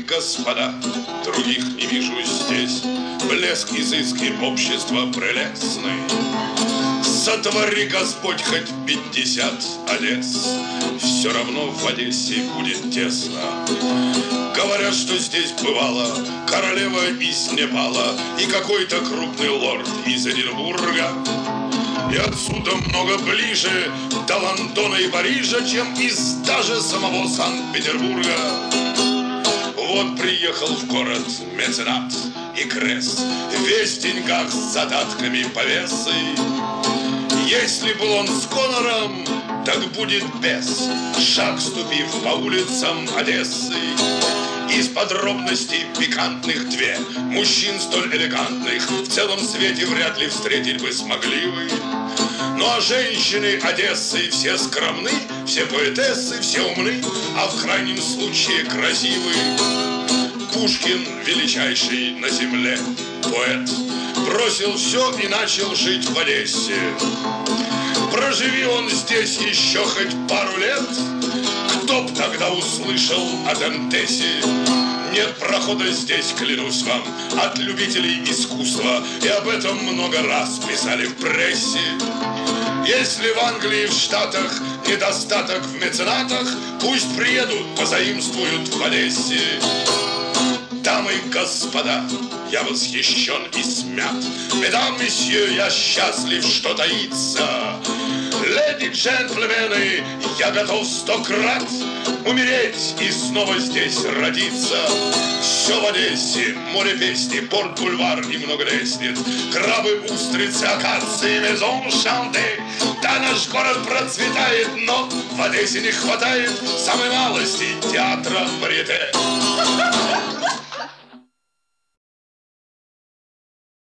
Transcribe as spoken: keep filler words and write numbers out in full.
господа, других не вижу здесь. Блеск изыски общества прелестный. Сотвори, Господь, хоть пятьдесят Одесс, все равно в Одессе будет тесно. Говорят, что здесь бывала королева из Непала и какой-то крупный лорд из Эдинбурга. И отсюда много ближе до Лондона и Парижа, чем из даже самого Санкт-Петербурга. Вот приехал в город меценат и крест, весь в деньгах с задатками повесы. Если был он с гонором, так будет без, шаг ступив по улицам Одессы. Из подробностей пикантных две мужчин столь элегантных в целом свете вряд ли встретить бы смогли вы. Ну а женщины Одессы все скромны, все поэтессы, все умны, а в крайнем случае красивы. Пушкин, величайший на земле поэт, бросил все и начал жить в Одессе. Проживи он здесь еще хоть пару лет, кто б тогда услышал о Дантесе? Нет прохода здесь, клянусь вам, от любителей искусства, и об этом много раз писали в прессе. Если в Англии, в Штатах недостаток в меценатах, пусть приедут, позаимствуют в Одессе. Дамы и господа, я восхищен и смят. Медам, месье, я счастлив, что таится. Леди, джентльмены, я готов сто крат умереть и снова здесь родиться. Все в Одессе, море песни, порт-бульвар и много лестниц, крабы, устрицы, акации, мезон шанте. Да, наш город процветает, но в Одессе не хватает самой малости театра варьете.